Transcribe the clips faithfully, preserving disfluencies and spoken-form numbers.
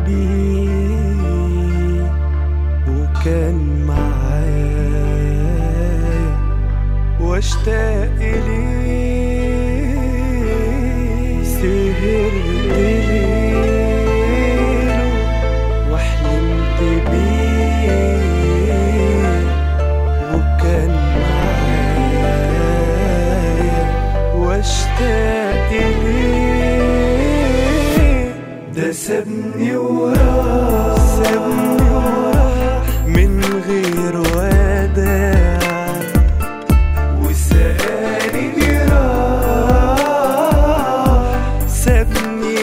بيه وكان معايا واشتاق ليه. سهرت ليله وحلمت بيه وكان معايا واشتاق ليه. ده سابني وراح سابني وراح من غير وداع وسألني جراح سابني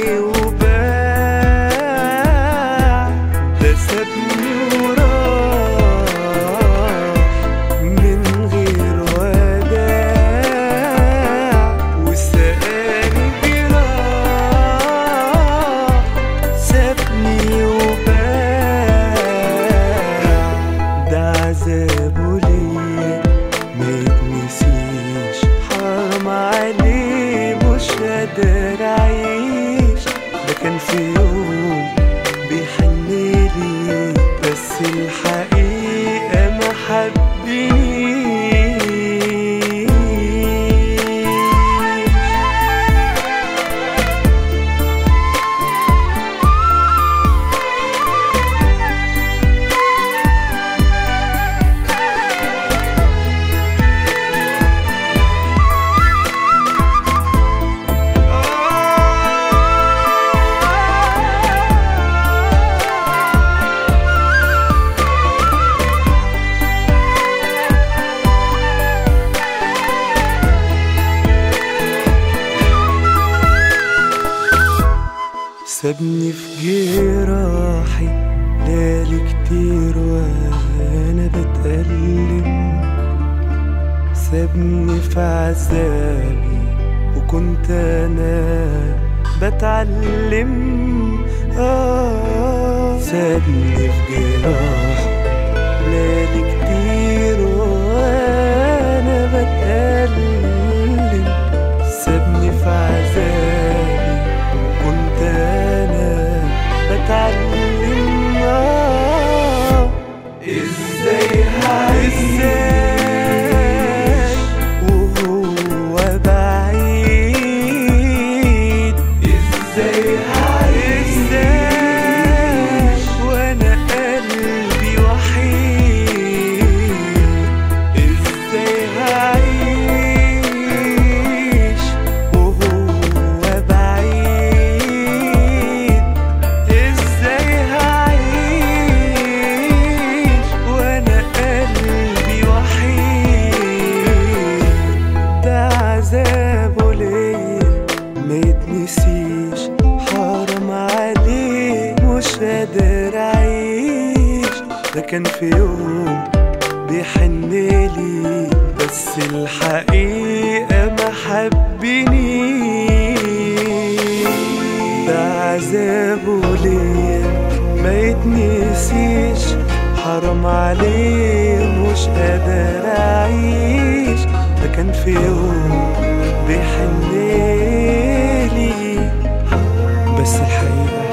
وباع. ده سابني وراح من غير وداع وسألني جراح سابني وباع. ده عذابه ليه ما يتنسيش، حرام عليه مش قادر اعيش. ده كان في يوم بيحنلي بس الحقيقة ما حبنيش. سابني في جراحي ليالي كتير وانا بتألم. سابني في عذابي وكنت انا بتعلم. آه سابني في جراحي ليالي كتير وانا بتألم. سابني في عذابي كنت انا بتعلم. آه ازاي هعيش وهو بعيد؟ ازاي هعيش وانا قلبي وحيد؟ ازاي هعيش وهو بعيد؟ ازاي هعيش وانا قلبي وحيد؟ ده عذابه ليا ما يتنسيش، حرام عليه مش قادر اعيش. ده كان في يوم بيحنلي بس الحقيقة ما حبنيش. ده عذابه ليا ما يتنسيش، حرام عليه مش قادر اعيش. ده كان في يوم بيحنلي بس الحقيقة